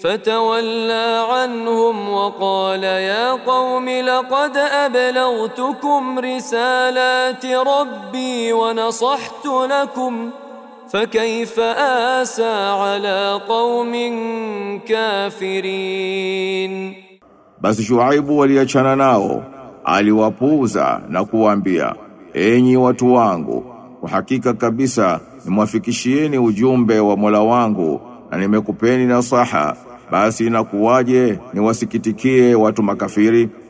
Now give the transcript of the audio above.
فتولى عنهم وقال يا قوم لقد أبلغتكم رسالات ربي ونصحت لكم فكيف آسى على قوم كافرين. Basi Shuaibu waliachana nao, aliwapuuza na kuwaambia, enyi watu wangu, kwa hakika kabisa nimwafikishieni ujumbe wa Mola wangu na nimekupeni nasaha, basi inakuwaje niwasikitikie watu makafiri?